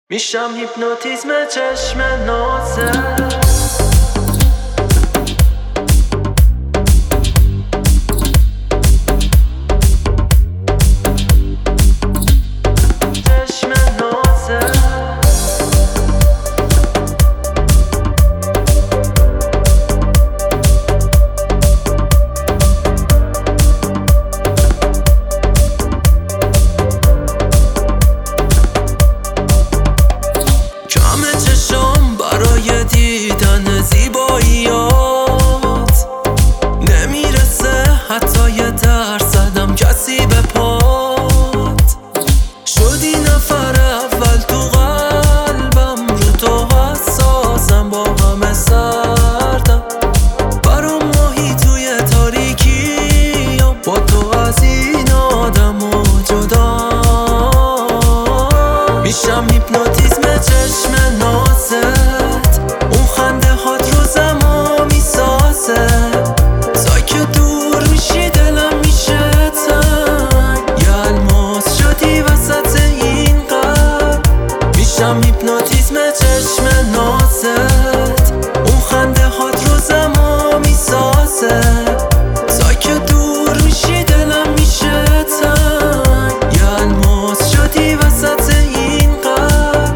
میشم هیپنوتیزم چشم نازه برای دیدن زیباییات نمیرسه حتی یه درصدم کسی به پات شدی نفر اول تو قلبم رو تو حساسم با همه سردم برام ماهی توی تاریکی با تو از این آدم و جدا میشم هیپنوتیزم چشم نازه هیپنوتیزم چشم نازت اون خنده هات رو زمان میسازه ساکت دور میشی دلم میشه تنگ یه الماس شدی وسط این قلب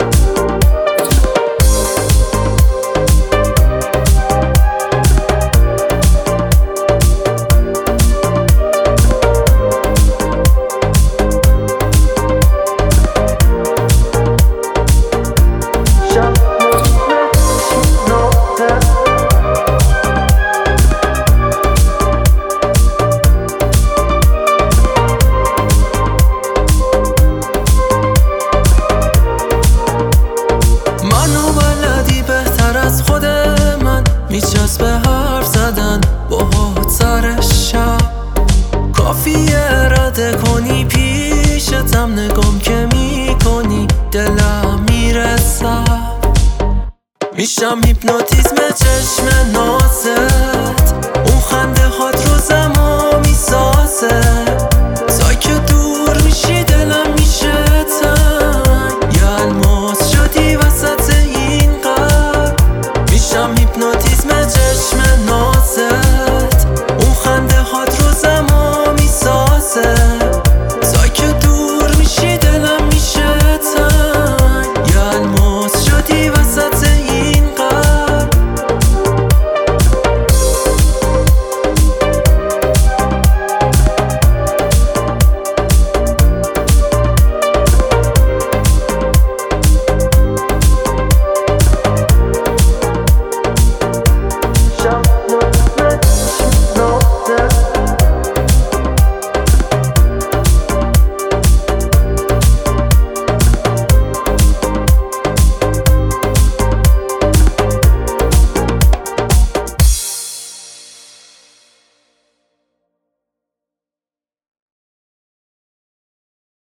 میچسبه حرف زدن باهات سر شب کافیه رد کنی پیشتم نگام که میکنی دلم میرسه میشم هیپنوتیزم چشم نازت اون خنده هات رو زمان میسازه ساکت